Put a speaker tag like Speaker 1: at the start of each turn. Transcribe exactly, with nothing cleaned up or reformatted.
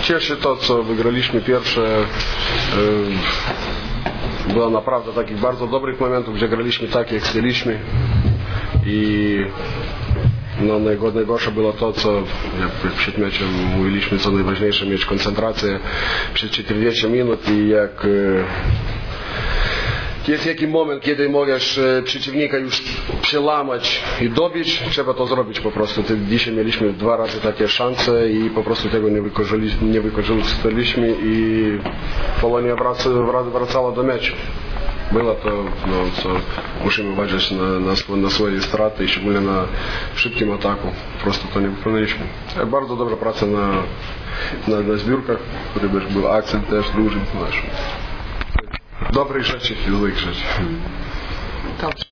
Speaker 1: cieszy to, co wygraliśmy pierwsze. Było naprawdę takich bardzo dobrych momentów, gdzie graliśmy tak, jak chcieliśmy. I no, najgorsze było to, co jak przed meczem mówiliśmy, co najważniejsze, mieć koncentrację przez czterdzieści minut i jak jest jakiś moment, kiedy możesz przeciwnika już przełamać i dobić, trzeba to zrobić po prostu. Dzisiaj mieliśmy dwa razy takie szanse i po prostu tego nie wykorzystaliśmy, nie wykorzystaliśmy i Polonia wracała do meczu. Było to, no, co musimy uważać na, na, na swoje straty i szczególnie na szybkim ataku. Po prostu to nie wykonaliśmy. Bardzo dobra praca na, na, na zbiórkach, który był akcent też duży nasz. Dobrych rzeczy i złych rzeczy.